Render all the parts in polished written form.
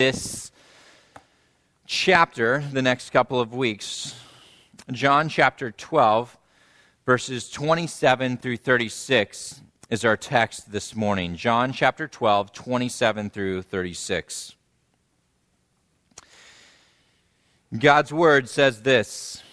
this chapter the next couple of weeks. John chapter 12, verses 27 through 36 is our text this morning. John chapter 12, 27 through 36. God's word says this: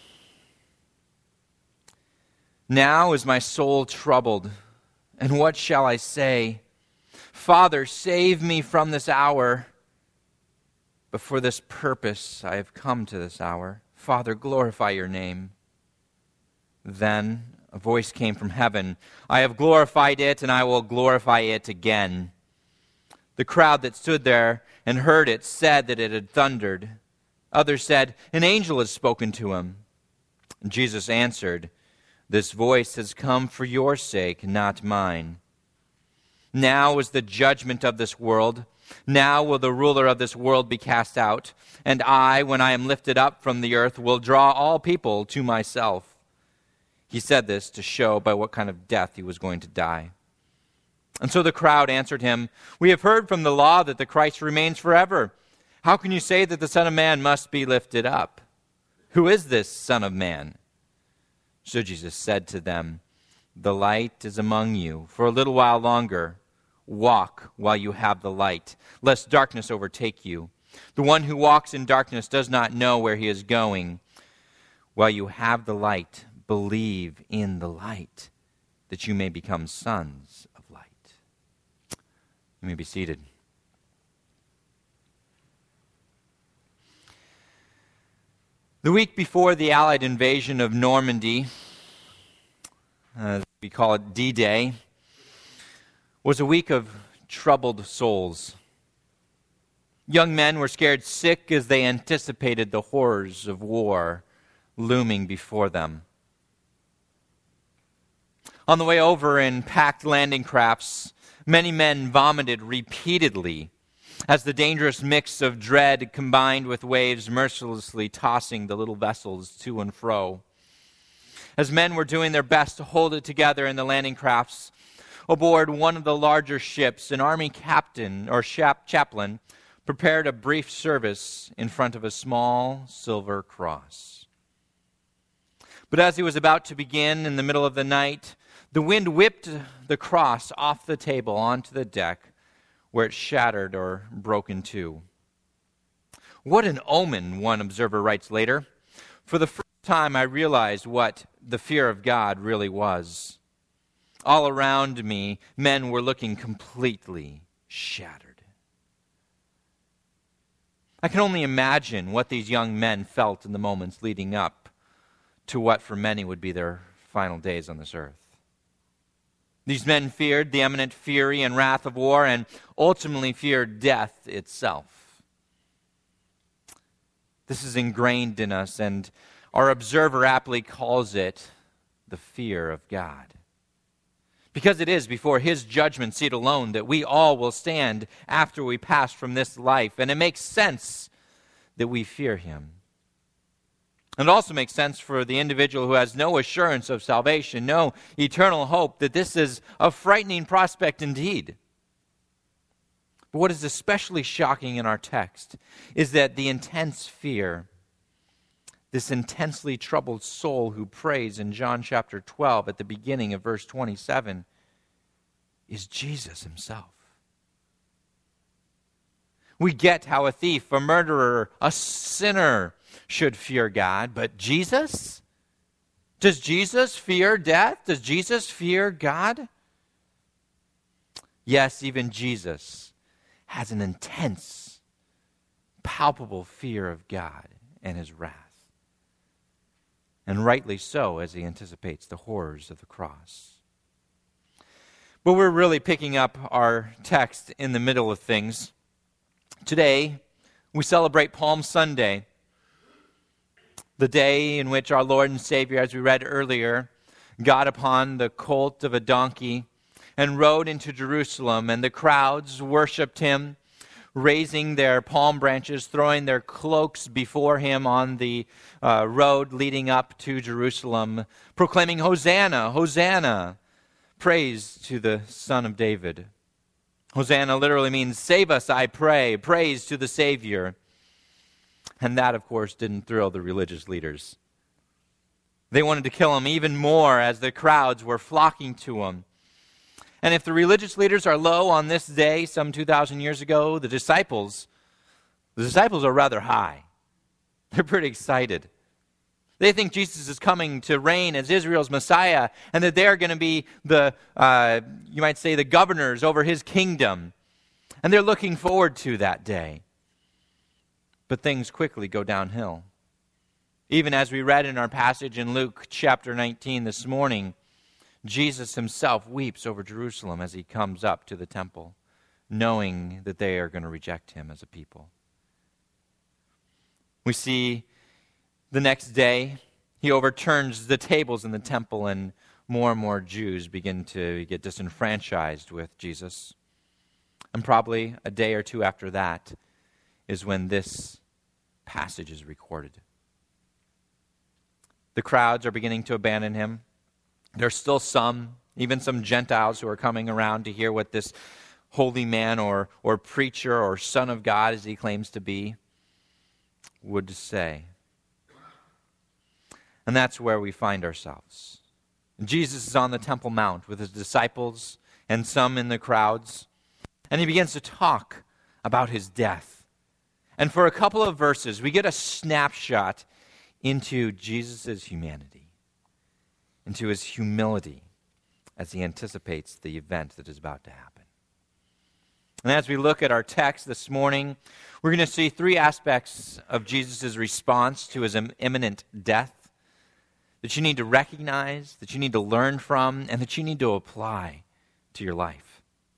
"Now is my soul troubled, and what shall I say? Father, save me from this hour. But for this purpose I have come to this hour. Father, glorify your name." Then a voice came from heaven, "I have glorified it, and I will glorify it again." The crowd that stood there and heard it said that it had thundered. Others said, "An angel has spoken to him." And Jesus answered, "This voice has come for your sake, not mine. Now is the judgment of this world. Now will the ruler of this world be cast out. And I, when I am lifted up from the earth, will draw all people to myself." He said this to show by what kind of death he was going to die. And so the crowd answered him, "We have heard from the law that the Christ remains forever. How can you say that the Son of Man must be lifted up? Who is this Son of Man?" So Jesus said to them, "The light is among you for a little while longer. Walk while you have the light, lest darkness overtake you. The one who walks in darkness does not know where he is going. While you have the light, believe in the light, that you may become sons of light." You may be seated. The week before the Allied invasion of Normandy, we call it D-Day, was a week of troubled souls. Young men were scared sick as they anticipated the horrors of war looming before them. On the way over in packed landing crafts, many men vomited repeatedly as the dangerous mix of dread combined with waves mercilessly tossing the little vessels to and fro. As men were doing their best to hold it together in the landing crafts, aboard one of the larger ships, an army captain or chaplain prepared a brief service in front of a small silver cross. But as he was about to begin in the middle of the night, the wind whipped the cross off the table onto the deck, where it shattered or broke in two. "What an omen," one observer writes later. "For the first time I realized what the fear of God really was. All around me, men were looking completely shattered." I can only imagine what these young men felt in the moments leading up to what for many would be their final days on this earth. These men feared the imminent fury and wrath of war and ultimately feared death itself. This is ingrained in us, and our observer aptly calls it the fear of God. Because it is before His judgment seat alone that we all will stand after we pass from this life, and it makes sense that we fear Him. It also makes sense for the individual who has no assurance of salvation, no eternal hope, that this is a frightening prospect indeed. But what is especially shocking in our text is that the intense fear, this intensely troubled soul who prays in John chapter 12 at the beginning of verse 27, is Jesus Himself. We get how a thief, a murderer, a sinner should fear God, but Jesus? Does Jesus fear death? Does Jesus fear God? Yes, even Jesus has an intense, palpable fear of God and His wrath. And rightly so, as He anticipates the horrors of the cross. But we're really picking up our text in the middle of things. Today, we celebrate Palm Sunday, the day in which our Lord and Savior, as we read earlier, got upon the colt of a donkey and rode into Jerusalem, and the crowds worshipped Him, raising their palm branches, throwing their cloaks before Him on the road leading up to Jerusalem, proclaiming, "Hosanna, Hosanna, praise to the Son of David." Hosanna literally means, save us, I pray, praise to the Savior. And that, of course, didn't thrill the religious leaders. They wanted to kill him even more as the crowds were flocking to him. And if the religious leaders are low on this day, some 2,000 years ago, the disciples are rather high. They're pretty excited. They think Jesus is coming to reign as Israel's Messiah, and that they're going to be you might say, the governors over his kingdom. And they're looking forward to that day. But things quickly go downhill. Even as we read in our passage in Luke chapter 19 this morning, Jesus himself weeps over Jerusalem as he comes up to the temple, knowing that they are going to reject him as a people. We see the next day, he overturns the tables in the temple, and more Jews begin to get disenfranchised with Jesus. And probably a day or two after that is when this passage is recorded. The crowds are beginning to abandon him. There's still some, even some Gentiles who are coming around to hear what this holy man or preacher or son of God, as he claims to be, would say. And that's where we find ourselves. Jesus is on the Temple Mount with his disciples and some in the crowds, and he begins to talk about his death. And for a couple of verses, we get a snapshot into Jesus' humanity, into his humility as he anticipates the event that is about to happen. And as we look at our text this morning, we're going to see three aspects of Jesus' response to his imminent death that you need to recognize, that you need to learn from, and that you need to apply to your life.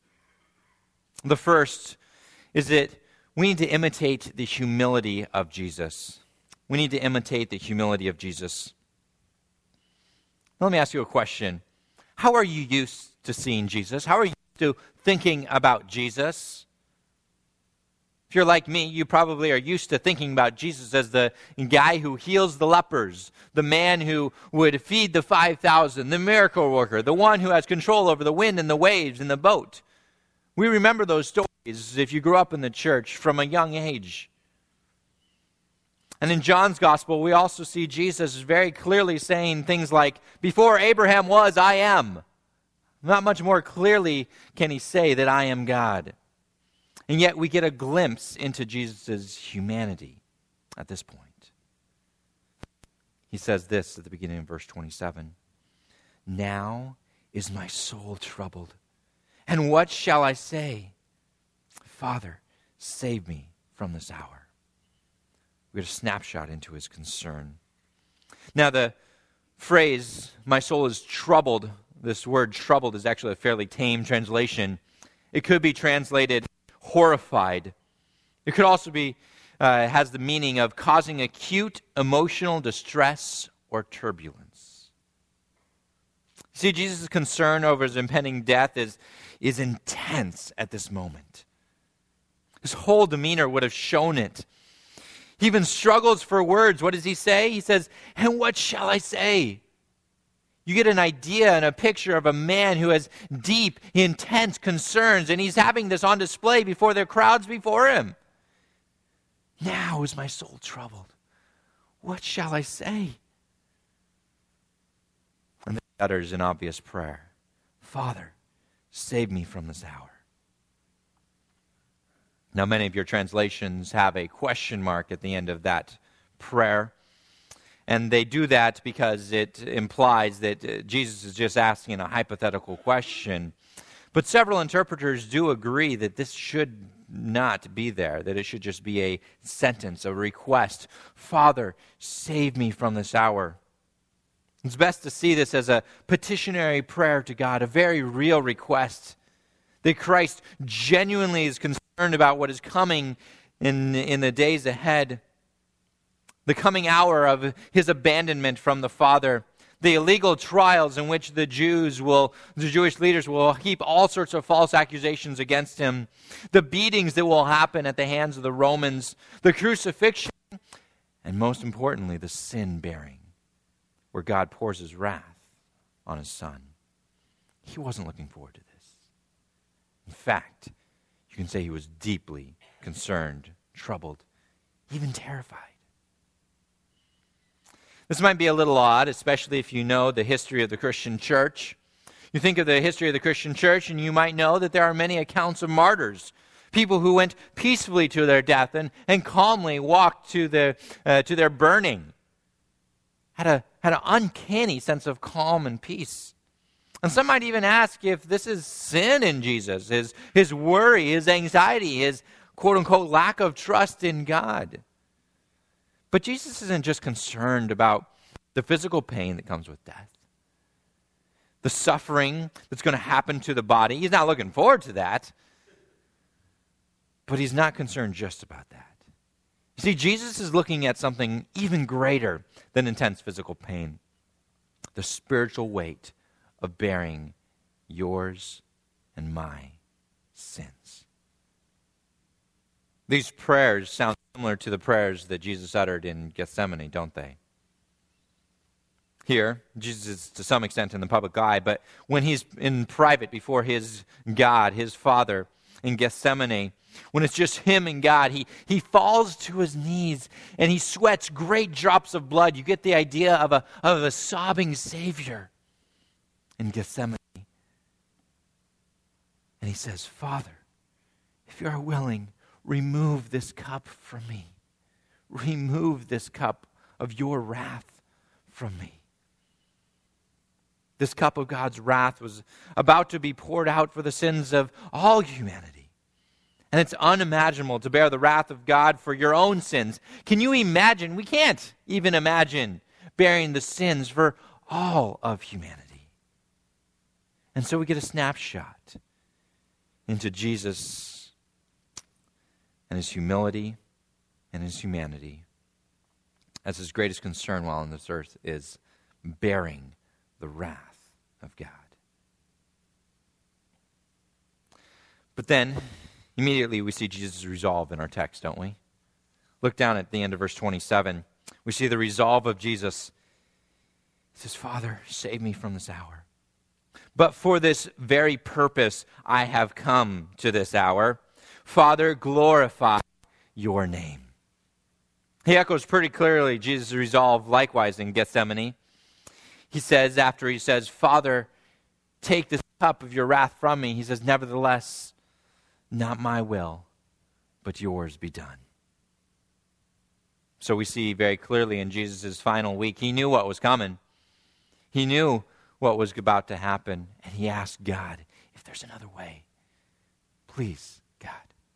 The first is that we need to imitate the humility of Jesus. We need to imitate the humility of Jesus. Let me ask you a question. How are you used to seeing Jesus? How are you used to thinking about Jesus? If you're like me, you probably are used to thinking about Jesus as the guy who heals the lepers, the man who would feed the 5,000, the miracle worker, the one who has control over the wind and the waves in the boat. We remember those stories if you grew up in the church from a young age. And in John's gospel, we also see Jesus very clearly saying things like, before Abraham was, I am. Not much more clearly can he say that I am God. And yet we get a glimpse into Jesus' humanity at this point. He says this at the beginning of verse 27. Now is my soul troubled, and what shall I say? Father, save me from this hour. We get a snapshot into his concern. Now the phrase, my soul is troubled, this word troubled is actually a fairly tame translation. It could be translated horrified. It could also be, has the meaning of causing acute emotional distress or turbulence. See, Jesus' concern over his impending death is intense at this moment. His whole demeanor would have shown it. He even struggles for words. What does he say? He says, and what shall I say? You get an idea and a picture of a man who has deep, intense concerns, and he's having this on display before the crowds before him. Now is my soul troubled. What shall I say? And then he utters an obvious prayer. Father, save me from this hour. Now, many of your translations have a question mark at the end of that prayer. And they do that because it implies that Jesus is just asking a hypothetical question. But several interpreters do agree that this should not be there, that it should just be a sentence, a request. Father, save me from this hour. It's best to see this as a petitionary prayer to God, a very real request that Christ genuinely is concerned about what is coming in the days ahead. The coming hour of his abandonment from the Father, the illegal trials in which the Jewish leaders will heap all sorts of false accusations against him, the beatings that will happen at the hands of the Romans, the crucifixion, and most importantly, the sin bearing, where God pours his wrath on his Son. He wasn't looking forward to this. In fact, You can say he was deeply concerned, troubled, even terrified. This might be a little odd, especially if you know the history of the Christian church. You think of the history of the Christian church, and you might know that there are many accounts of martyrs, people who went peacefully to their death and calmly walked to their burning. Had an uncanny sense of calm and peace. And some might even ask if this is sin in Jesus, his worry, his anxiety, his quote-unquote lack of trust in God. But Jesus isn't just concerned about the physical pain that comes with death, the suffering that's going to happen to the body. He's not looking forward to that. But he's not concerned just about that. You see, Jesus is looking at something even greater than intense physical pain, the spiritual weight of bearing yours and my sins. These prayers sound similar to the prayers that Jesus uttered in Gethsemane, don't they? Here, Jesus is to some extent in the public eye, but when he's in private before his God, his Father, in Gethsemane, when it's just him and God, he falls to his knees and he sweats great drops of blood. You get the idea of a sobbing Savior in Gethsemane. And he says, Father, if you are willing, remove this cup from me. Remove this cup of your wrath from me. This cup of God's wrath was about to be poured out for the sins of all humanity. And it's unimaginable to bear the wrath of God for your own sins. Can you imagine? We can't even imagine bearing the sins for all of humanity. And so we get a snapshot into Jesus and his humility and his humanity, as his greatest concern while on this earth is bearing the wrath of God. But then, immediately we see Jesus' resolve in our text, don't we? Look down at the end of verse 27. We see the resolve of Jesus. He says, Father, save me from this hour. But for this very purpose I have come to this hour. Father, glorify your name. He echoes pretty clearly Jesus' resolve likewise in Gethsemane. He says, after he says, Father, take this cup of your wrath from me, he says, nevertheless, not my will, but yours be done. So we see very clearly in Jesus' final week, he knew what was coming. He knew what was about to happen, and he asked God, if there's another way, please, God.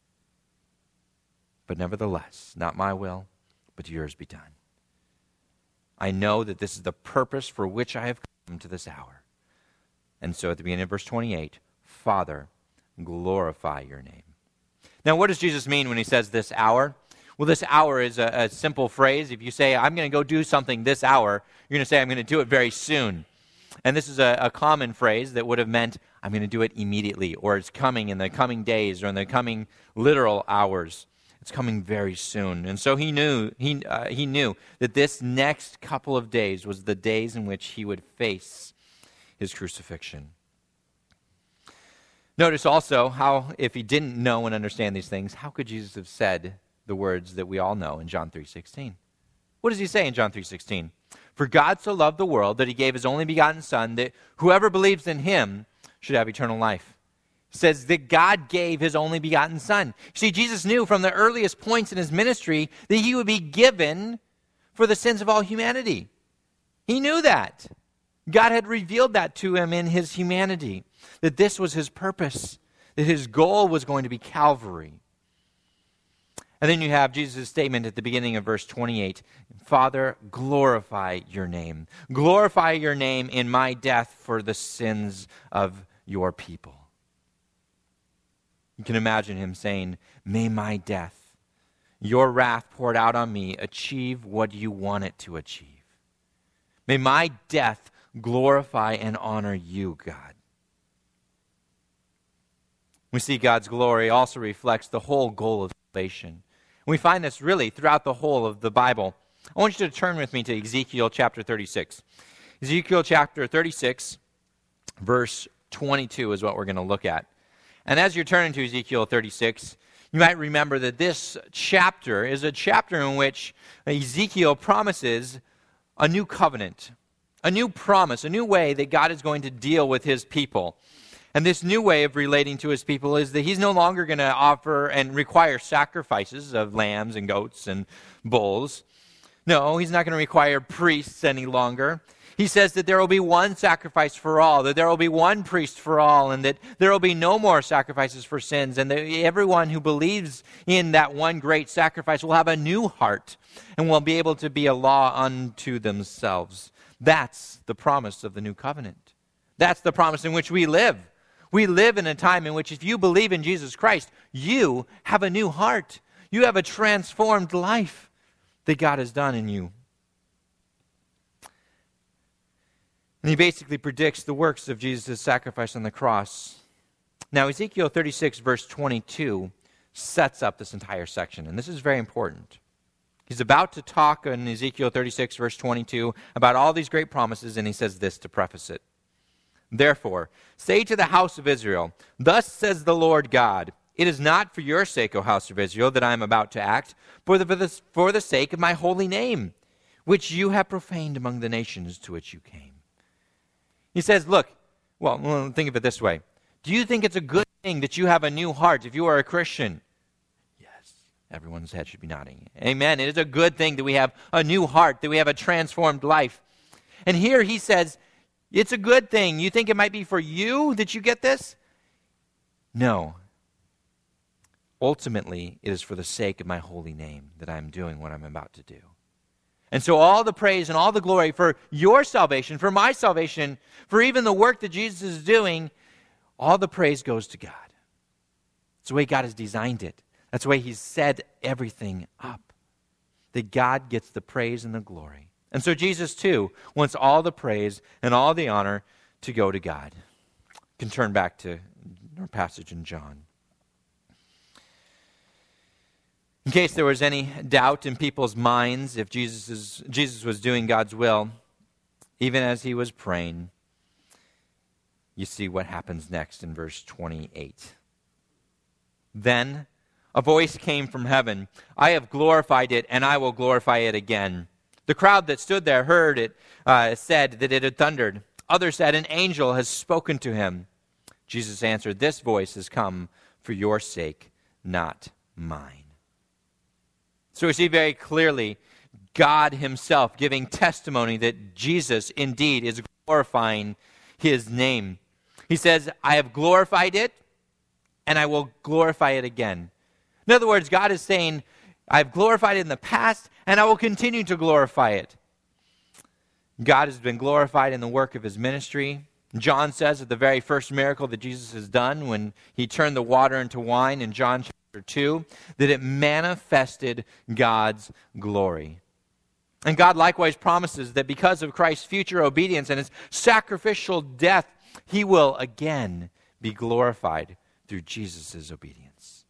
But nevertheless, not my will, but yours be done. I know that this is the purpose for which I have come to this hour. And so at the beginning of verse 28, Father, glorify your name. Now, what does Jesus mean when he says this hour? Well, this hour is a simple phrase. If you say, I'm going to go do something this hour, you're going to say, I'm going to do it very soon. And this is a common phrase that would have meant, I'm going to do it immediately, or it's coming in the coming days, or in the coming literal hours. It's coming very soon. And so he knew that this next couple of days was the days in which he would face his crucifixion. Notice also how, if he didn't know and understand these things, how could Jesus have said the words that we all know in John 3:16? What does he say in John 3:16? For God so loved the world that he gave his only begotten Son, that whoever believes in him should have eternal life. Says that God gave his only begotten Son. See, Jesus knew from the earliest points in his ministry that he would be given for the sins of all humanity. He knew that. God had revealed that to him in his humanity, that this was his purpose, that his goal was going to be Calvary. And then you have Jesus' statement at the beginning of verse 28, Father, glorify your name. Glorify your name in my death for the sins of your people. You can imagine him saying, may my death, your wrath poured out on me, achieve what you want it to achieve. May my death glorify and honor you, God. We see God's glory also reflects the whole goal of salvation. We find this really throughout the whole of the Bible. I want you to turn with me to Ezekiel chapter 36. Ezekiel chapter 36, verse 22 is what we're going to look at. And as you're turning to Ezekiel 36, you might remember that this chapter is a chapter in which Ezekiel promises a new covenant, a new promise, a new way that God is going to deal with his people. And this new way of relating to his people is that he's no longer going to offer and require sacrifices of lambs and goats and bulls. No, he's not going to require priests any longer. He says that there will be one sacrifice for all, that there will be one priest for all, and that there will be no more sacrifices for sins, and that everyone who believes in that one great sacrifice will have a new heart and will be able to be a law unto themselves. That's the promise of the new covenant. That's the promise in which we live. We live in a time in which if you believe in Jesus Christ, you have a new heart. You have a transformed life that God has done in you. And he basically predicts the works of Jesus' sacrifice on the cross. Now, Ezekiel 36, verse 22, sets up this entire section, and this is very important. He's about to talk in Ezekiel 36, verse 22, about all these great promises, and he says this to preface it. Therefore, say to the house of Israel, thus says the Lord God, it is not for your sake, O house of Israel, that I am about to act, for the sake of my holy name, which you have profaned among the nations to which you came. He says, look, well, think of it this way. Do you think it's a good thing that you have a new heart if you are a Christian? Yes. Everyone's head should be nodding. Amen. It is a good thing that we have a new heart, that we have a transformed life. And here he says, it's a good thing. You think it might be for you that you get this? No. Ultimately, it is for the sake of my holy name that I am doing what I'm about to do. And so all the praise and all the glory for your salvation, for my salvation, for even the work that Jesus is doing, all the praise goes to God. That's the way God has designed it. That's the way he's set everything up. That God gets the praise and the glory. And so Jesus, too, wants all the praise and all the honor to go to God. You can turn back to our passage in John. In case there was any doubt in people's minds if Jesus was doing God's will, even as he was praying, you see what happens next in verse 28. Then a voice came from heaven, I have glorified it, and I will glorify it again. The crowd that stood there heard it, said that it had thundered. Others said, an angel has spoken to him. Jesus answered, this voice has come for your sake, not mine. So we see very clearly God himself giving testimony that Jesus indeed is glorifying his name. He says, I have glorified it, and I will glorify it again. In other words, God is saying, I've glorified it in the past, and I will continue to glorify it. God has been glorified in the work of his ministry. John says that the very first miracle that Jesus has done when he turned the water into wine in John chapter 2, that it manifested God's glory. And God likewise promises that because of Christ's future obedience and his sacrificial death, he will again be glorified through Jesus' obedience.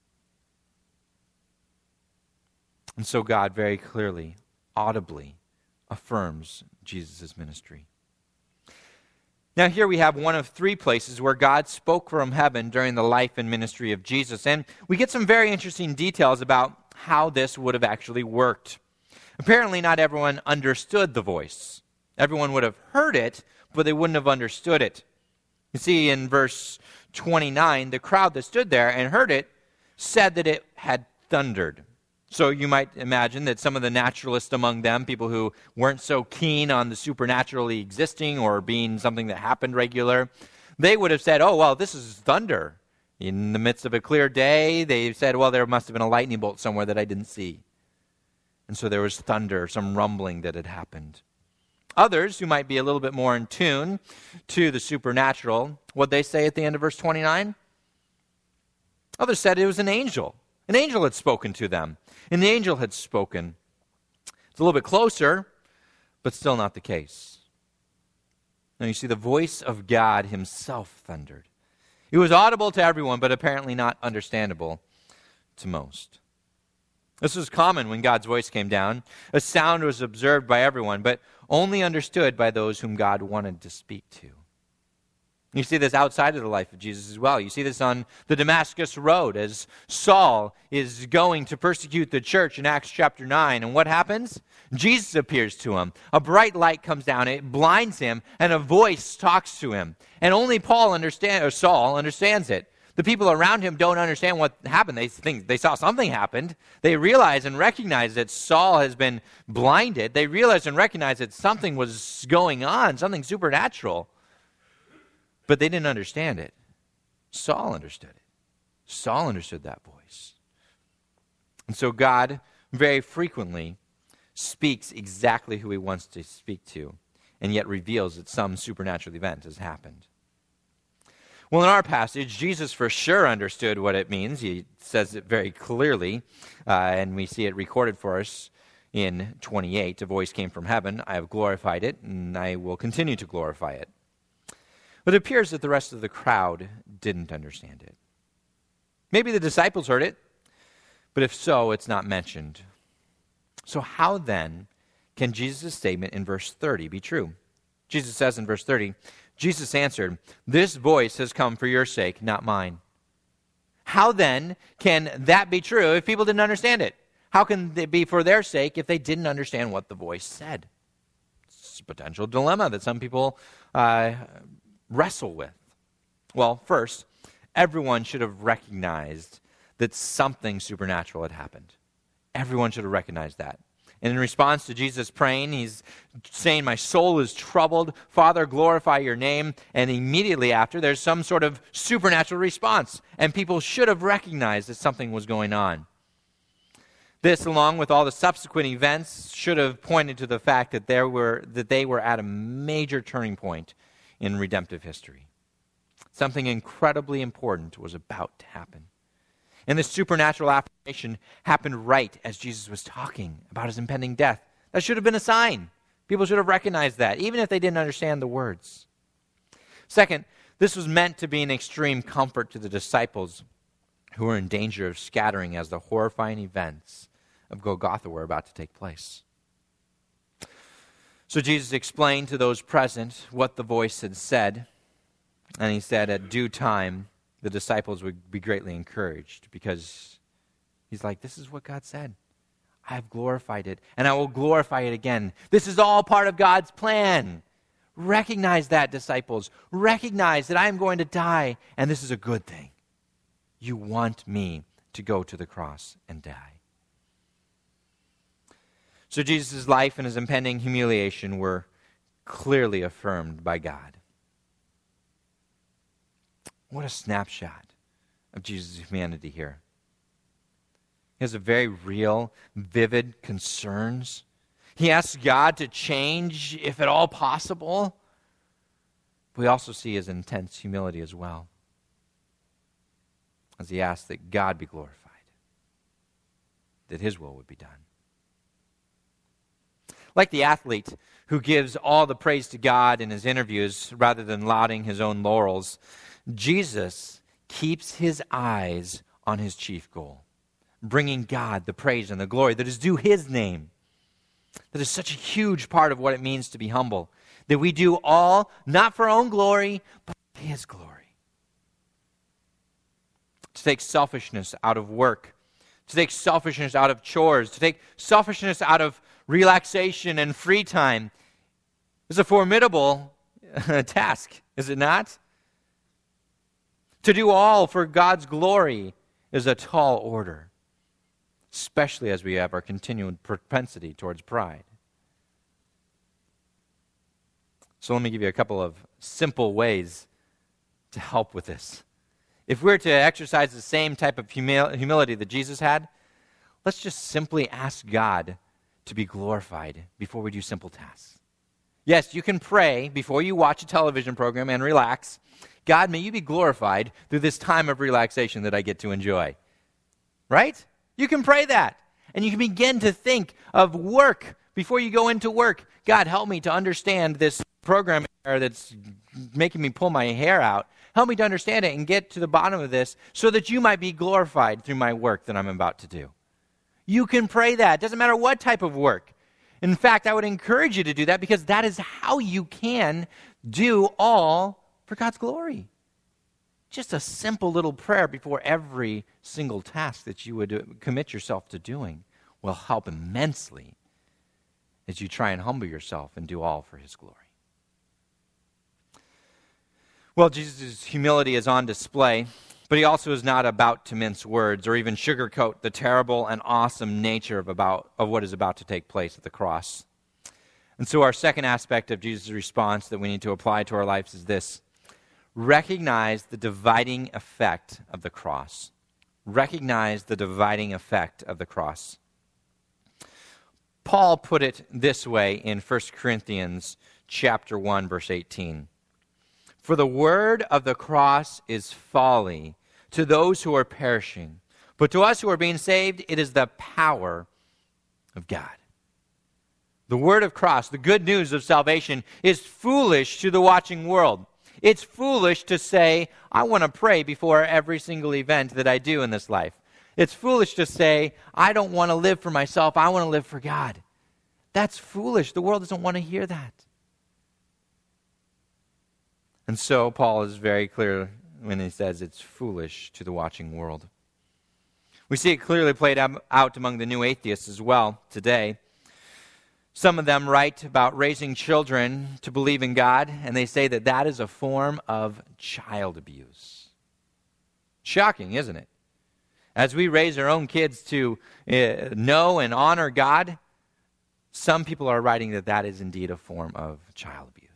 And so God very clearly, audibly affirms Jesus' ministry. Now here we have one of three places where God spoke from heaven during the life and ministry of Jesus. And we get some very interesting details about how this would have actually worked. Apparently not everyone understood the voice. Everyone would have heard it, but they wouldn't have understood it. You see in verse 29, the crowd that stood there and heard it said that it had thundered. So you might imagine that some of the naturalists among them, people who weren't so keen on the supernaturally existing or being something that happened regular, they would have said, oh, well, this is thunder. In the midst of a clear day, they said, well, there must have been a lightning bolt somewhere that I didn't see. And so there was thunder, some rumbling that had happened. Others, who might be a little bit more in tune to the supernatural, what they say at the end of verse 29? Others said it was an angel. An angel had spoken to them. And the angel had spoken. It's a little bit closer, but still not the case. Now you see, the voice of God himself thundered. It was audible to everyone, but apparently not understandable to most. This was common when God's voice came down. A sound was observed by everyone, but only understood by those whom God wanted to speak to. You see this outside of the life of Jesus as well. You see this on the Damascus Road as Saul is going to persecute the church in Acts chapter 9. And what happens? Jesus appears to him. A bright light comes down, it blinds him, and a voice talks to him. And only Saul understands it. The people around him don't understand what happened. They think they saw something happened. They realize and recognize that Saul has been blinded. They realize and recognize that something was going on, something supernatural. But they didn't understand it. Saul understood it. Saul understood that voice. And so God very frequently speaks exactly who he wants to speak to, and yet reveals that some supernatural event has happened. Well, in our passage, Jesus for sure understood what it means. He says it very clearly, and we see it recorded for us in 28. A voice came from heaven. I have glorified it, and I will continue to glorify it. But it appears that the rest of the crowd didn't understand it. Maybe the disciples heard it, but if so, it's not mentioned. So how then can Jesus' statement in verse 30 be true? Jesus says in verse 30, Jesus answered, "This voice has come for your sake, not mine." How then can that be true if people didn't understand it? How can it be for their sake if they didn't understand what the voice said? It's a potential dilemma that some people wrestle with. Well, first, everyone should have recognized that something supernatural had happened. Everyone should have recognized that. And in response to Jesus praying, he's saying, "My soul is troubled. Father, glorify your name." And immediately after, there's some sort of supernatural response. And people should have recognized that something was going on. This, along with all the subsequent events, should have pointed to the fact that they were at a major turning point in redemptive history. Something incredibly important was about to happen. And this supernatural affirmation happened right as Jesus was talking about his impending death. That should have been a sign. People should have recognized that, even if they didn't understand the words. Second, this was meant to be an extreme comfort to the disciples who were in danger of scattering as the horrifying events of Golgotha were about to take place. So Jesus explained to those present what the voice had said, and he said at due time the disciples would be greatly encouraged, because he's like, this is what God said. I have glorified it, and I will glorify it again. This is all part of God's plan. Recognize that, disciples. Recognize that I am going to die, and this is a good thing. You want me to go to the cross and die. So Jesus' life and his impending humiliation were clearly affirmed by God. What a snapshot of Jesus' humanity here. He has a very real, vivid concerns. He asks God to change, if at all possible. We also see his intense humility as well, as he asks that God be glorified, that his will would be done. Like the athlete who gives all the praise to God in his interviews rather than lauding his own laurels, Jesus keeps his eyes on his chief goal, bringing God the praise and the glory that is due his name. That is such a huge part of what it means to be humble, that we do all not for our own glory, but for his glory. To take selfishness out of work, to take selfishness out of chores, to take selfishness out of relaxation and free time is a formidable task, is it not? To do all for God's glory is a tall order, especially as we have our continued propensity towards pride. So let me give you a couple of simple ways to help with this. If we're to exercise the same type of humility that Jesus had, let's just simply ask God to be glorified before we do simple tasks. Yes, you can pray before you watch a television program and relax. God, may you be glorified through this time of relaxation that I get to enjoy. Right? You can pray that. And you can begin to think of work before you go into work. God, help me to understand this program that's making me pull my hair out. Help me to understand it and get to the bottom of this so that you might be glorified through my work that I'm about to do. You can pray that. It doesn't matter what type of work. In fact, I would encourage you to do that, because that is how you can do all for God's glory. Just a simple little prayer before every single task that you would commit yourself to doing will help immensely as you try and humble yourself and do all for his glory. Well, Jesus' humility is on display, but he also is not about to mince words or even sugarcoat the terrible and awesome nature of what is about to take place at the cross. And so our second aspect of Jesus' response that we need to apply to our lives is this: recognize the dividing effect of the cross. Recognize the dividing effect of the cross. Paul put it this way in 1 Corinthians chapter 1, verse 18. For the word of the cross is folly to those who are perishing, but to us who are being saved, it is the power of God. The word of cross, the good news of salvation, is foolish to the watching world. It's foolish to say, I want to pray before every single event that I do in this life. It's foolish to say, I don't want to live for myself, I want to live for God. That's foolish. The world doesn't want to hear that. And so Paul is very clear when he says it's foolish to the watching world. We see it clearly played out among the new atheists as well today. Some of them write about raising children to believe in God, and they say that that is a form of child abuse. Shocking, isn't it? As we raise our own kids to know and honor God, some people are writing that that is indeed a form of child abuse.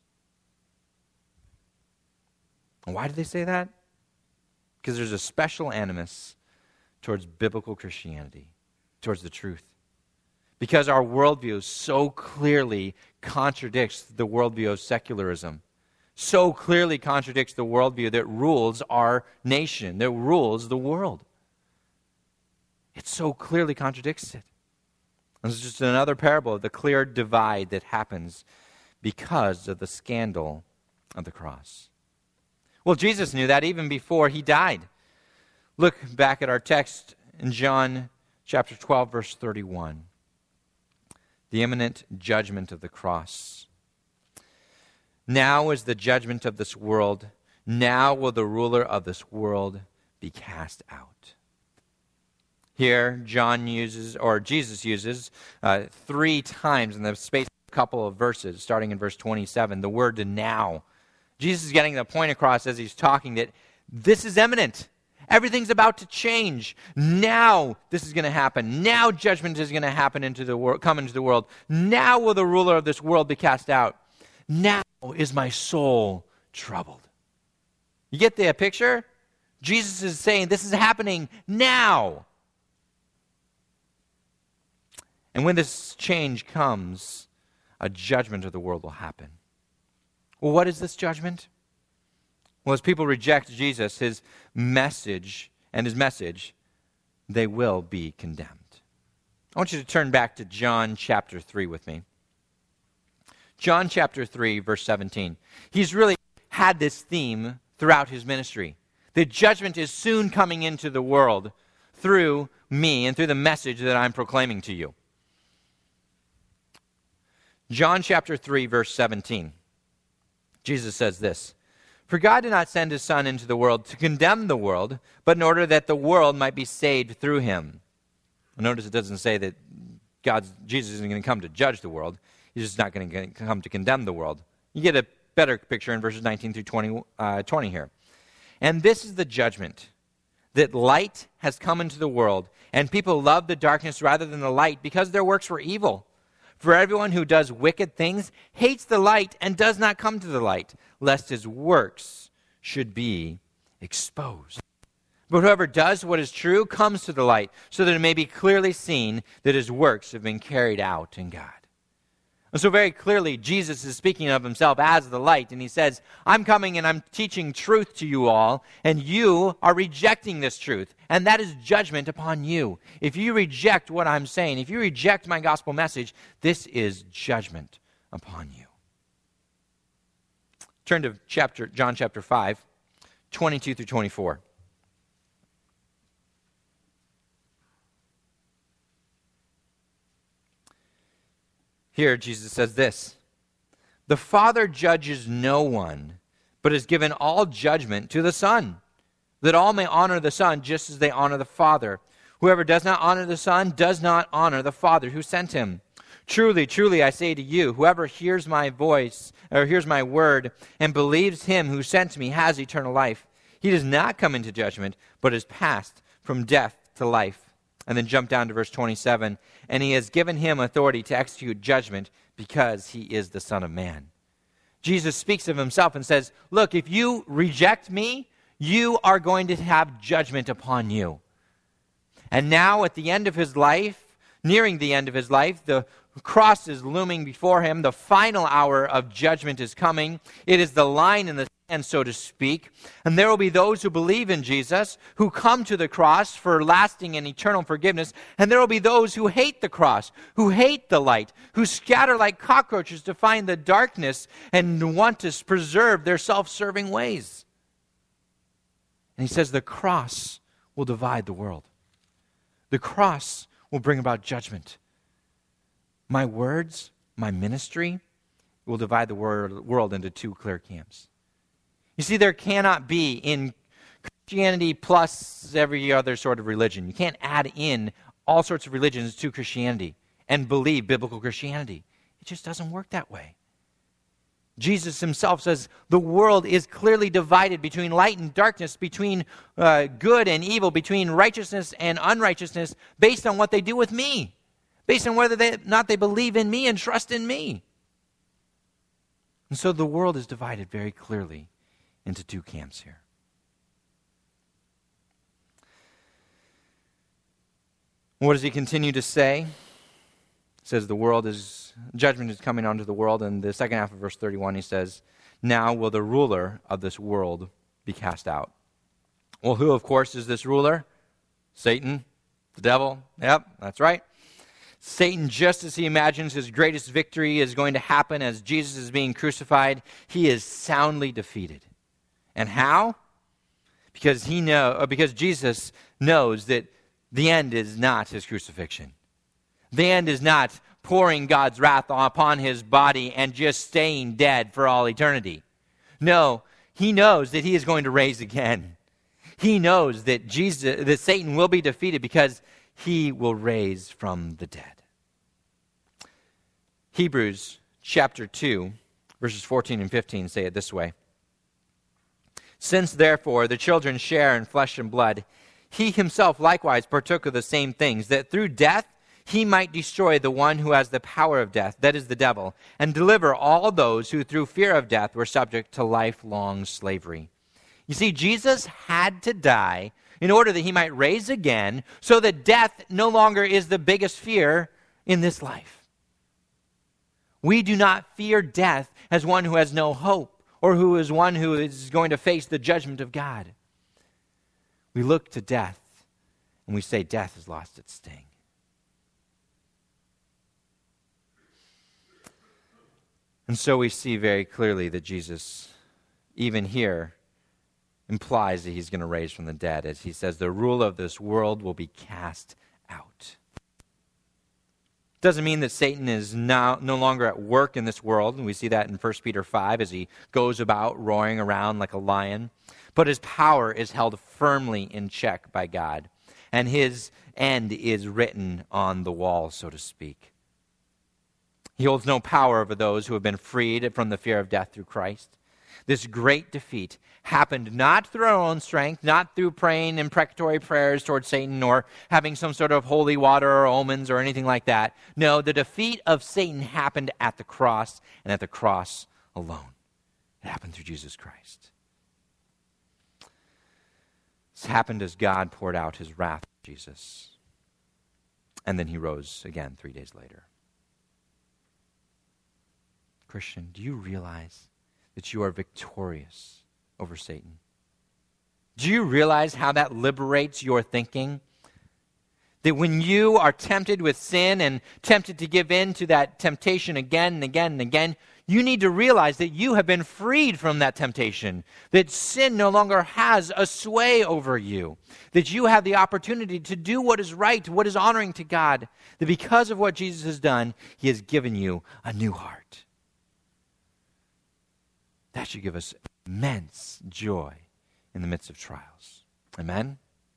And why do they say that? Because there's a special animus towards biblical Christianity, towards the truth. Because our worldview so clearly contradicts the worldview of secularism, so clearly contradicts the worldview that rules our nation, that rules the world. It so clearly contradicts it. This is just another parable of the clear divide that happens because of the scandal of the cross. Well, Jesus knew that even before he died. Look back at our text in John chapter 12, verse 31. The imminent judgment of the cross. Now is the judgment of this world. Now will the ruler of this world be cast out. Here, Jesus uses 3 times in the space of a couple of verses, starting in verse 27, the word now. Jesus is getting the point across as he's talking that this is imminent. Everything's about to change. Now this is going to happen. Now judgment is going to happen come into the world. Now will the ruler of this world be cast out. Now is my soul troubled. You get the picture? Jesus is saying this is happening now. And when this change comes, a judgment of the world will happen. Well, what is this judgment? Well, as people reject Jesus, his message, they will be condemned. I want you to turn back to John chapter 3 with me. John chapter 3, verse 17. He's really had this theme throughout his ministry. The judgment is soon coming into the world through me and through the message that I'm proclaiming to you. John chapter 3, verse 17. Jesus says this, For God did not send his Son into the world to condemn the world, but in order that the world might be saved through him. Notice it doesn't say that Jesus isn't going to come to judge the world. He's just not going to come to condemn the world. You get a better picture in verses 19 through 20 here. And this is the judgment, that light has come into the world, and people love the darkness rather than the light because their works were evil. For everyone who does wicked things hates the light and does not come to the light, lest his works should be exposed. But whoever does what is true comes to the light, so that it may be clearly seen that his works have been carried out in God. And so very clearly, Jesus is speaking of himself as the light, and he says, I'm coming and I'm teaching truth to you all, and you are rejecting this truth, and that is judgment upon you. If you reject what I'm saying, if you reject my gospel message, this is judgment upon you. Turn to John chapter 5, 22 through 24. Here, Jesus says this, The Father judges no one, but has given all judgment to the Son, that all may honor the Son just as they honor the Father. Whoever does not honor the Son does not honor the Father who sent him. Truly, truly, I say to you, whoever hears my voice, or hears my word, and believes him who sent me has eternal life. He does not come into judgment, but is passed from death to life. And then jump down to verse 27. And he has given him authority to execute judgment because he is the Son of Man. Jesus speaks of himself and says, look, if you reject me, you are going to have judgment upon you. And now at the end of his life, nearing the end of his life, the cross is looming before him. The final hour of judgment is coming. It is the line in the sand, so to speak. And there will be those who believe in Jesus, who come to the cross for lasting and eternal forgiveness. And there will be those who hate the cross, who hate the light, who scatter like cockroaches to find the darkness and want to preserve their self-serving ways. And he says the cross will divide the world. The cross will bring about judgment. My words, my ministry, will divide the world into two clear camps. You see, there cannot be in Christianity plus every other sort of religion. You can't add in all sorts of religions to Christianity and believe biblical Christianity. It just doesn't work that way. Jesus himself says the world is clearly divided between light and darkness, between good and evil, between righteousness and unrighteousness, based on what they do with me, based on whether or not they believe in me and trust in me. And so the world is divided very clearly into two camps here. What does he continue to say? He says judgment is coming onto the world. And the second half of verse 31, he says, now will the ruler of this world be cast out. Well, who, of course, is this ruler? Satan, the devil. Yep, that's right. Satan, just as he imagines his greatest victory is going to happen as Jesus is being crucified, he is soundly defeated. And how? Because Jesus knows that the end is not his crucifixion. The end is not pouring God's wrath upon his body and just staying dead for all eternity. No, he knows that he is going to rise again. He knows that Satan will be defeated because he will raise from the dead. Hebrews chapter 2, verses 14 and 15 say it this way. Since therefore the children share in flesh and blood, he himself likewise partook of the same things, that through death he might destroy the one who has the power of death, that is the devil, and deliver all those who through fear of death were subject to lifelong slavery. You see, Jesus had to die in order that he might rise again, so that death no longer is the biggest fear in this life. We do not fear death as one who has no hope, or who is one who is going to face the judgment of God. We look to death and we say death has lost its sting. And so we see very clearly that Jesus, even here, implies that he's going to raise from the dead, as he says, the rule of this world will be cast out. Doesn't mean that Satan is no longer at work in this world, and we see that in 1 Peter 5 as he goes about roaring around like a lion. But his power is held firmly in check by God, and his end is written on the wall, so to speak. He holds no power over those who have been freed from the fear of death through Christ. This great defeat happened not through our own strength, not through praying imprecatory prayers towards Satan or having some sort of holy water or omens or anything like that. No, the defeat of Satan happened at the cross, and at the cross alone. It happened through Jesus Christ. This happened as God poured out his wrath on Jesus. And then he rose again 3 days later. Christian, do you realize that you are victorious over Satan? Do you realize how that liberates your thinking? That when you are tempted with sin and tempted to give in to that temptation again and again and again, you need to realize that you have been freed from that temptation, that sin no longer has a sway over you, that you have the opportunity to do what is right, what is honoring to God, that because of what Jesus has done, he has given you a new heart. That should give us immense joy in the midst of trials. Amen?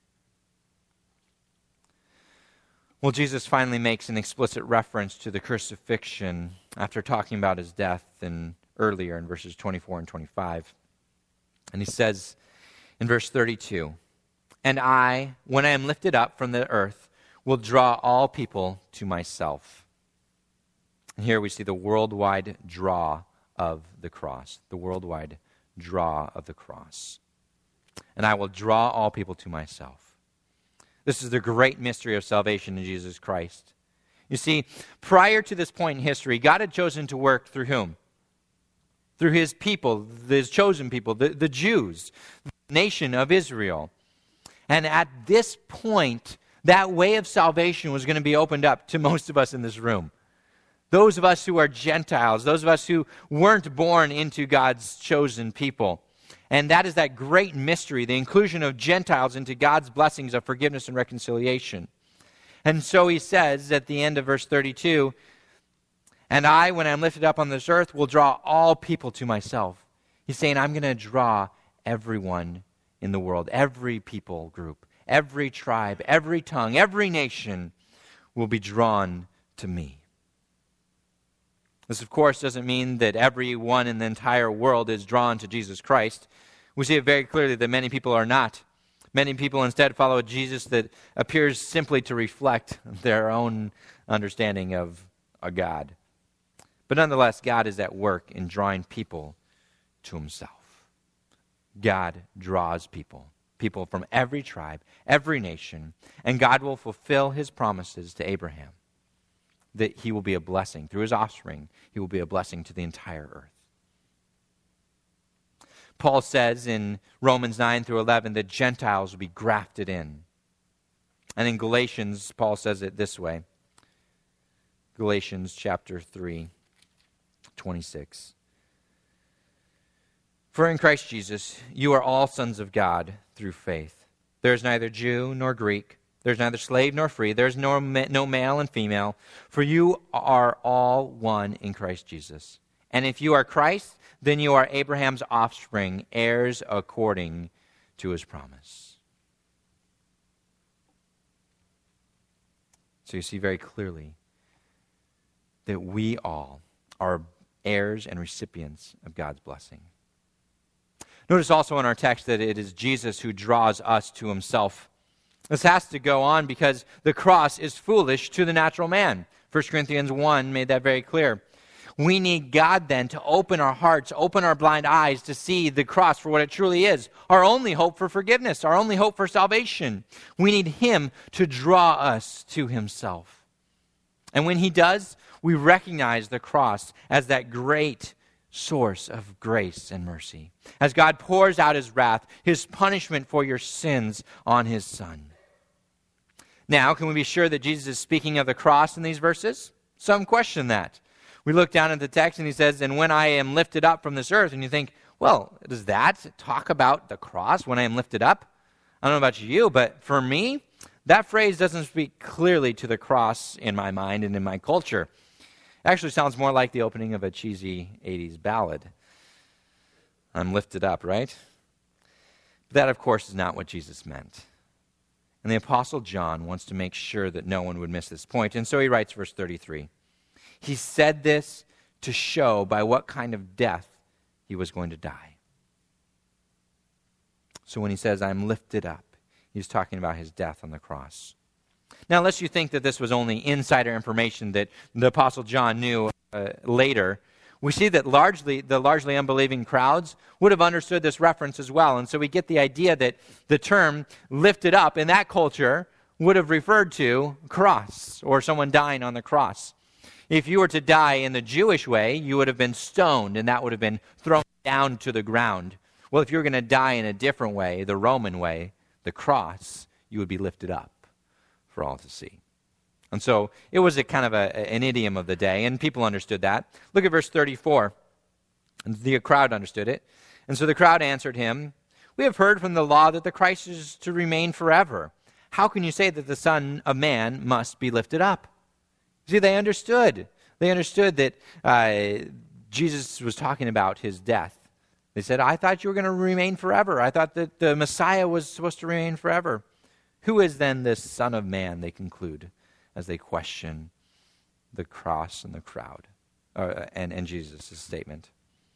Well, Jesus finally makes an explicit reference to the crucifixion after talking about his death earlier in verses 24 and 25. And he says in verse 32, "And I, when I am lifted up from the earth, will draw all people to myself." And here we see the worldwide draw of the cross. The worldwide draw of the cross. "And I will draw all people to myself." This is the great mystery of salvation in Jesus Christ. You see, prior to this point in history, God had chosen to work through whom? Through his people, his chosen people, the Jews, the nation of Israel. And at this point, that way of salvation was going to be opened up to most of us in this room. Those of us who are Gentiles, those of us who weren't born into God's chosen people. And that is that great mystery, the inclusion of Gentiles into God's blessings of forgiveness and reconciliation. And so he says at the end of verse 32, "And I, when I am lifted up on this earth, will draw all people to myself." He's saying, I'm going to draw everyone in the world, every people group, every tribe, every tongue, every nation will be drawn to me. This, of course, doesn't mean that everyone in the entire world is drawn to Jesus Christ. We see it very clearly that many people are not. Many people instead follow a Jesus that appears simply to reflect their own understanding of a God. But nonetheless, God is at work in drawing people to himself. God draws people from every tribe, every nation, and God will fulfill his promises to Abraham, that he will be a blessing. Through his offspring, he will be a blessing to the entire earth. Paul says in Romans 9 through 11 that Gentiles will be grafted in. And in Galatians, Paul says it this way. Galatians chapter 3, 26. "For in Christ Jesus you are all sons of God through faith. There is neither Jew nor Greek. There's neither slave nor free. There's no male and female. For you are all one in Christ Jesus. And if you are Christ, then you are Abraham's offspring, heirs according to his promise." So you see very clearly that we all are heirs and recipients of God's blessing. Notice also in our text that it is Jesus who draws us to himself. This has to go on because the cross is foolish to the natural man. 1 Corinthians 1 made that very clear. We need God then to open our hearts, open our blind eyes to see the cross for what it truly is. Our only hope for forgiveness, our only hope for salvation. We need him to draw us to himself. And when he does, we recognize the cross as that great source of grace and mercy. As God pours out his wrath, his punishment for your sins on his Son. Now, can we be sure that Jesus is speaking of the cross in these verses? Some question that. We look down at the text and he says, "And when I am lifted up from this earth," and you think, well, does that talk about the cross, when I am lifted up? I don't know about you, but for me, that phrase doesn't speak clearly to the cross in my mind and in my culture. It actually sounds more like the opening of a cheesy 80s ballad. I'm lifted up, right? But that, of course, is not what Jesus meant. And the Apostle John wants to make sure that no one would miss this point. And so he writes verse 33. He said this to show by what kind of death he was going to die. So when he says, "I'm lifted up," he's talking about his death on the cross. Now, unless you think that this was only insider information that the Apostle John knew later, we see that the largely unbelieving crowds would have understood this reference as well. And so we get the idea that the term lifted up in that culture would have referred to cross or someone dying on the cross. If you were to die in the Jewish way, you would have been stoned, and that would have been thrown down to the ground. Well, if you were going to die in a different way, the Roman way, the cross, you would be lifted up for all to see. And so it was a kind of an idiom of the day, and people understood that. Look at verse 34. The crowd understood it. And so the crowd answered him, "We have heard from the law that the Christ is to remain forever. How can you say that the Son of Man must be lifted up?" See, they understood. They understood that Jesus was talking about his death They said, I thought you were going to remain forever. I thought that the Messiah was supposed to remain forever. Who is then this Son of Man, they conclude, as they question the cross and the crowd, and Jesus' statement.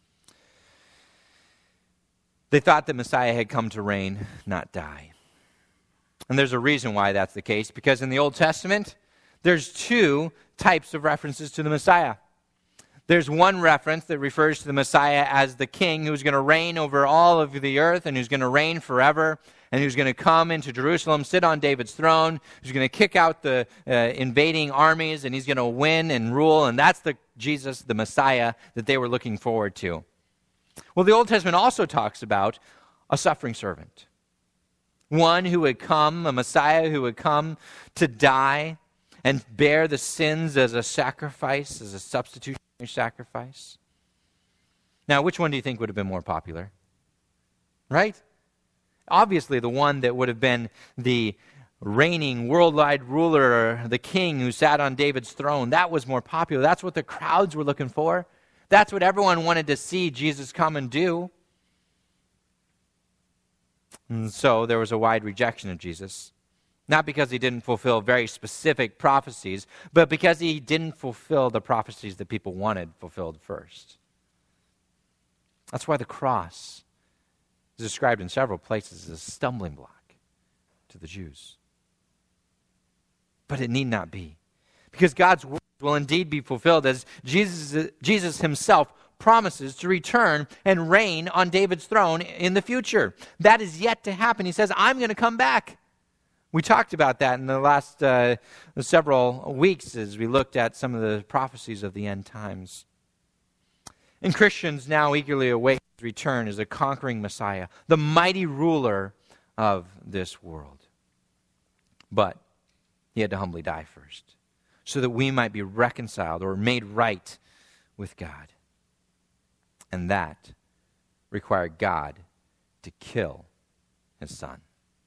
They thought that Messiah had come to reign, not die. And there's a reason why that's the case, because in the Old Testament, there's two types of references to the Messiah. There's one reference that refers to the Messiah as the king who's going to reign over all of the earth and who's going to reign forever and who's going to come into Jerusalem, sit on David's throne, who's going to kick out the invading armies, and he's going to win and rule. And that's the Jesus, the Messiah, that they were looking forward to. Well, the Old Testament also talks about a suffering servant. One who would come, a Messiah who would come to die and bear the sins as a sacrifice, as a substitutionary sacrifice. Now, which one do you think would have been more popular? Right? Obviously, the one that would have been the reigning worldwide ruler, the king who sat on David's throne. That was more popular. That's what the crowds were looking for. That's what everyone wanted to see Jesus come and do. And so there was a wide rejection of Jesus. Not because he didn't fulfill very specific prophecies, but because he didn't fulfill the prophecies that people wanted fulfilled first. That's why the cross is described in several places as a stumbling block to the Jews. But it need not be. Because God's word will indeed be fulfilled as Jesus himself promises to return and reign on David's throne in the future. That is yet to happen. He says, I'm going to come back. We talked about that in the last several weeks as we looked at some of the prophecies of the end times. And Christians now eagerly await his return as a conquering Messiah, the mighty ruler of this world. But he had to humbly die first, so that we might be reconciled or made right with God. And that required God to kill his son.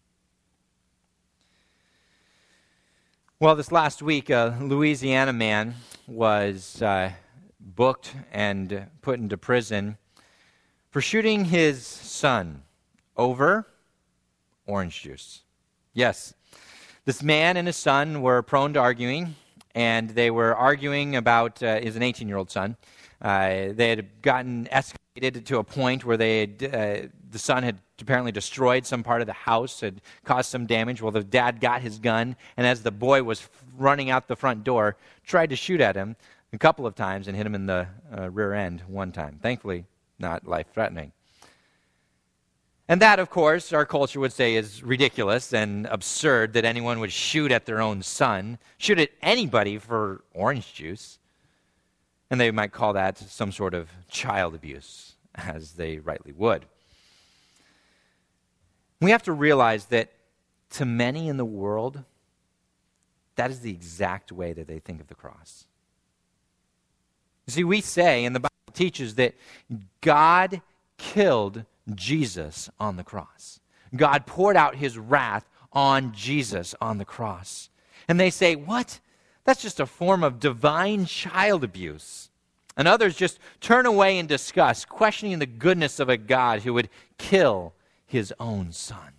Well, this last week, a Louisiana man was booked and put into prison for shooting his son over orange juice. Yes, this man and his son were prone to arguing, and they were arguing about his 18-year-old son. They had gotten escalated to a point where the son had apparently destroyed some part of the house, had caused some damage. Well, the dad got his gun, and as the boy was running out the front door, tried to shoot at him a couple of times and hit him in the rear end one time. Thankfully, not life-threatening. And that, of course, our culture would say is ridiculous and absurd that anyone would shoot at their own son, shoot at anybody for orange juice. And they might call that some sort of child abuse, as they rightly would. We have to realize that to many in the world, that is the exact way that they think of the cross. You see, we say, and the Bible teaches, that God killed Jesus on the cross. God poured out his wrath on Jesus on the cross. And they say, what? That's just a form of divine child abuse. And others just turn away in disgust, questioning the goodness of a God who would kill his own son.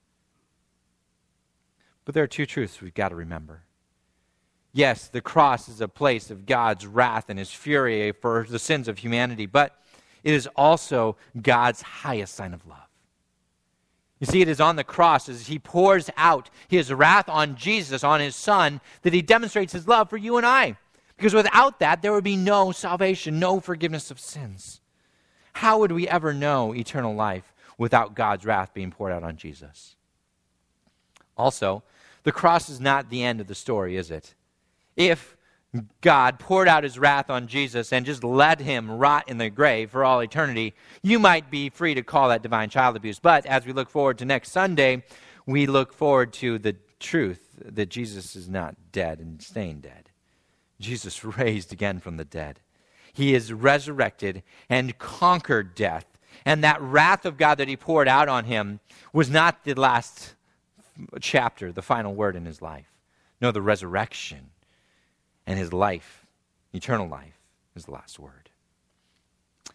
But there are two truths we've got to remember. Yes, the cross is a place of God's wrath and his fury for the sins of humanity, but it is also God's highest sign of love. You see, it is on the cross as he pours out his wrath on Jesus, on his son, that he demonstrates his love for you and I. Because without that, there would be no salvation, no forgiveness of sins. How would we ever know eternal life without God's wrath being poured out on Jesus? Also, the cross is not the end of the story, is it? If God poured out his wrath on Jesus and just let him rot in the grave for all eternity, you might be free to call that divine child abuse. But as we look forward to next Sunday, we look forward to the truth that Jesus is not dead and staying dead. Jesus raised again from the dead. He is resurrected and conquered death. And that wrath of God that he poured out on him was not the last chapter, the final word in his life. No, the resurrection and his life, eternal life, is the last word.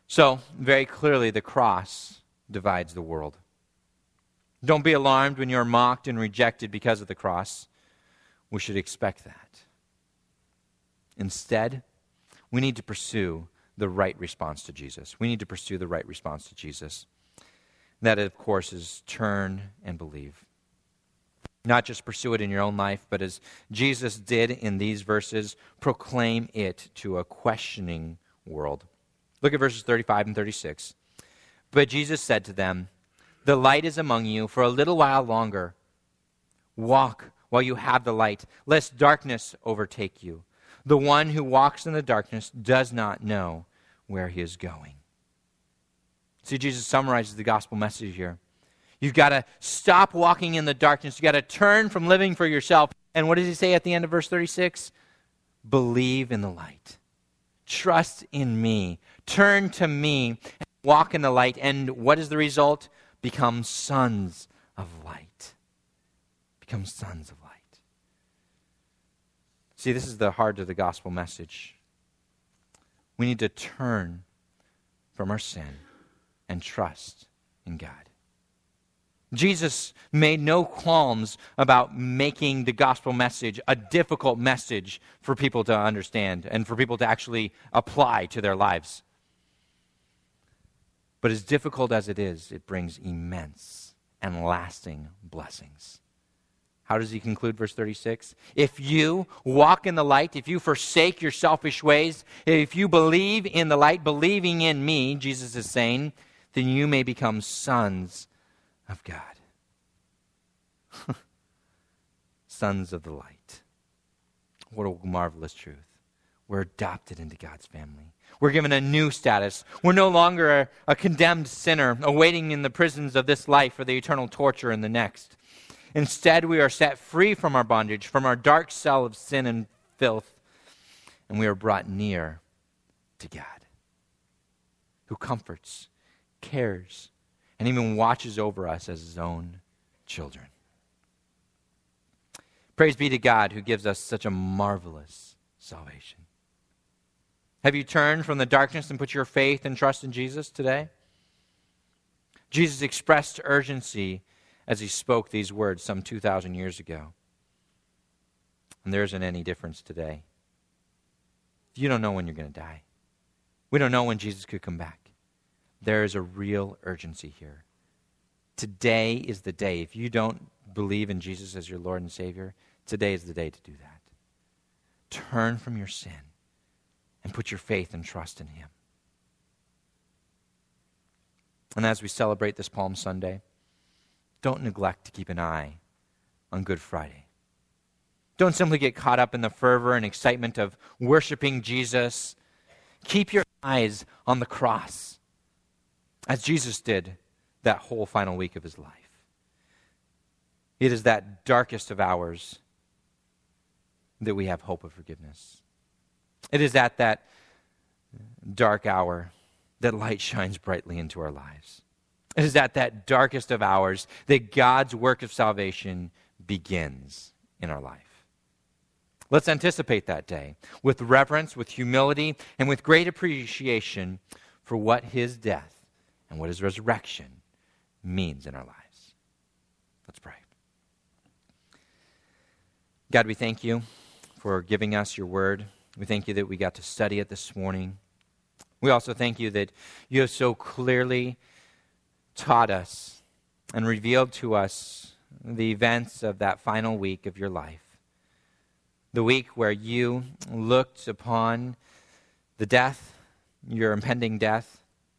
So, very clearly, the cross divides the world. Don't be alarmed when you're mocked and rejected because of the cross. We should expect that. Instead, we need to pursue the right response to Jesus. We need to pursue the right response to Jesus. That, of course, is turn and believe. Not just pursue it in your own life, but as Jesus did in these verses, proclaim it to a questioning world. Look at verses 35 and 36. But Jesus said to them, "The light is among you for a little while longer. Walk while you have the light, lest darkness overtake you. The one who walks in the darkness does not know where he is going." See, Jesus summarizes the gospel message here. You've got to stop walking in the darkness. You've got to turn from living for yourself. And what does he say at the end of verse 36? Believe in the light. Trust in me. Turn to me. And walk in the light. And what is the result? Become sons of light. Become sons of light. See, this is the heart of the gospel message. We need to turn from our sin and trust in God. Jesus made no qualms about making the gospel message a difficult message for people to understand and for people to actually apply to their lives. But as difficult as it is, it brings immense and lasting blessings. How does he conclude verse 36? If you walk in the light, if you forsake your selfish ways, if you believe in the light, believing in me, Jesus is saying, then you may become sons of God. Sons of the light. What a marvelous truth. We're adopted into God's family. We're given a new status. We're no longer a condemned sinner awaiting in the prisons of this life for the eternal torture in the next. Instead, we are set free from our bondage, from our dark cell of sin and filth, and we are brought near to God, who comforts, cares, and even watches over us as his own children. Praise be to God who gives us such a marvelous salvation. Have you turned from the darkness and put your faith and trust in Jesus today? Jesus expressed urgency as he spoke these words some 2,000 years ago. And there isn't any difference today. You don't know when you're going to die. We don't know when Jesus could come back. There is a real urgency here. Today is the day. If you don't believe in Jesus as your Lord and Savior, today is the day to do that. Turn from your sin and put your faith and trust in him. And as we celebrate this Palm Sunday, don't neglect to keep an eye on Good Friday. Don't simply get caught up in the fervor and excitement of worshiping Jesus. Keep your eyes on the cross, as Jesus did that whole final week of his life. It is that darkest of hours that we have hope of forgiveness. It is at that dark hour that light shines brightly into our lives. It is at that darkest of hours that God's work of salvation begins in our life. Let's anticipate that day with reverence, with humility, and with great appreciation for what his death and what his resurrection means in our lives. Let's pray. God, we thank you for giving us your word. We thank you that we got to study it this morning. We also thank you that you have so clearly taught us and revealed to us the events of that final week of your life. The week where you looked upon the death, your impending death,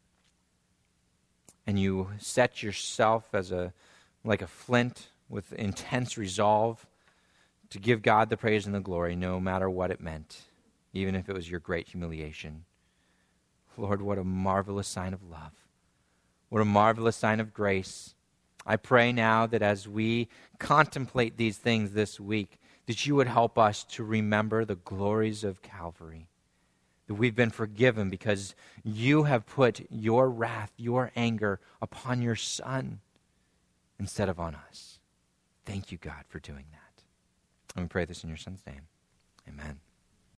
and you set yourself as like a flint with intense resolve to give God the praise and the glory no matter what it meant, even if it was your great humiliation. Lord, what a marvelous sign of love. What a marvelous sign of grace. I pray now that as we contemplate these things this week, that you would help us to remember the glories of Calvary, that we've been forgiven because you have put your wrath, your anger upon your Son instead of on us. Thank you, God, for doing that. And we pray this in your Son's name. Amen.